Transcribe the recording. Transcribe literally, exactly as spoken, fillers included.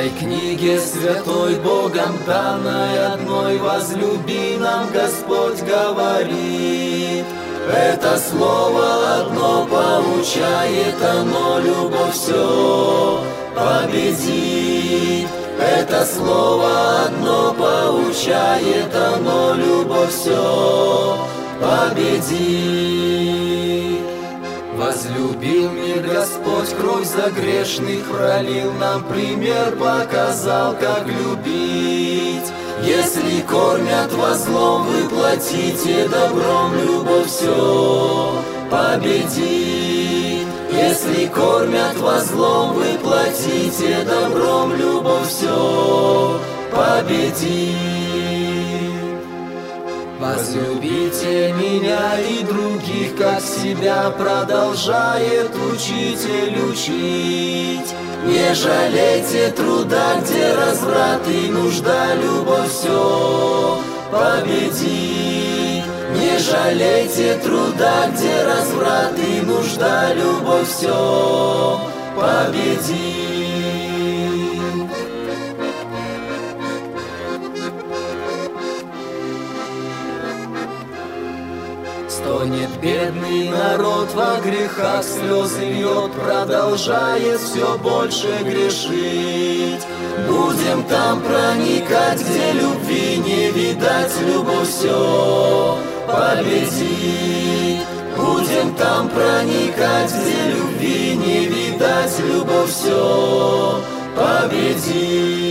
этой книге святой Богом данной одной возлюби нам Господь говорит. Это слово одно поучает, оно любовь все победит. Это слово одно поучает, оно любовь все победит. Возлюбил мир Господь, кровь за грешных пролил, нам пример показал, как любить. Если кормят вас злом, вы платите добром, любовь все победит. Если кормят вас злом, вы платите добром, любовь все победит. Возлюбите меня и других, как себя, продолжает учитель учить. Не жалейте труда, где разврат и нужда, любовь все победит. Не жалейте труда, где разврат и нужда, любовь все победит. Стонет бедный народ во грехах, слезы льет, продолжает все больше грешить. Будем там проникать, где любви не видать, любовь все победит. Будем там проникать, где любви не видать, любовь все победит.